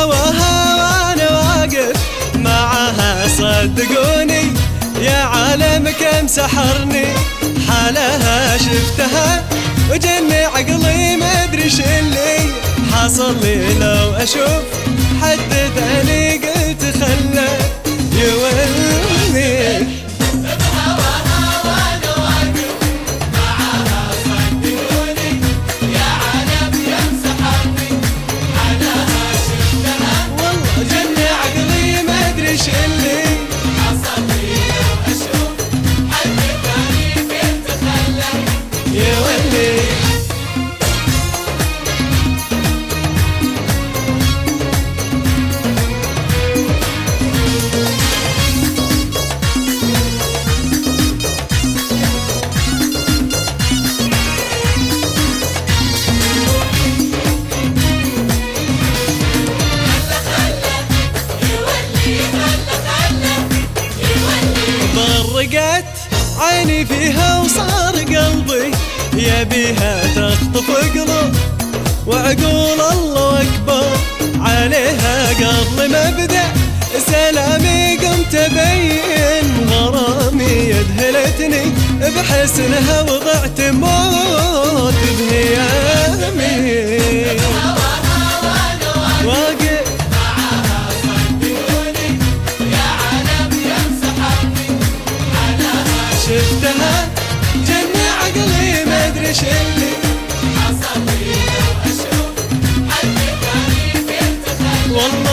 بهواها وانا واقف معاها صدقوني يا عالم كم سحرني. حالها شفتها وجني عقلي ما ادري ش اللي حصل لي لو اشوف حد ثاني قلت خله يولي. ضرقت عيني فيها وصار قلبي يبيها تخطف قلوب وعقول الله أكبر عليها قبل ما ابدأ سلامي قمت أبين غرامي يذهلتني بحسنها وضعت موت بهيامي. شفتها جنة عقلي ما ادري ش اللي حصل لي لو اشوف حد ثاني فين تخلى.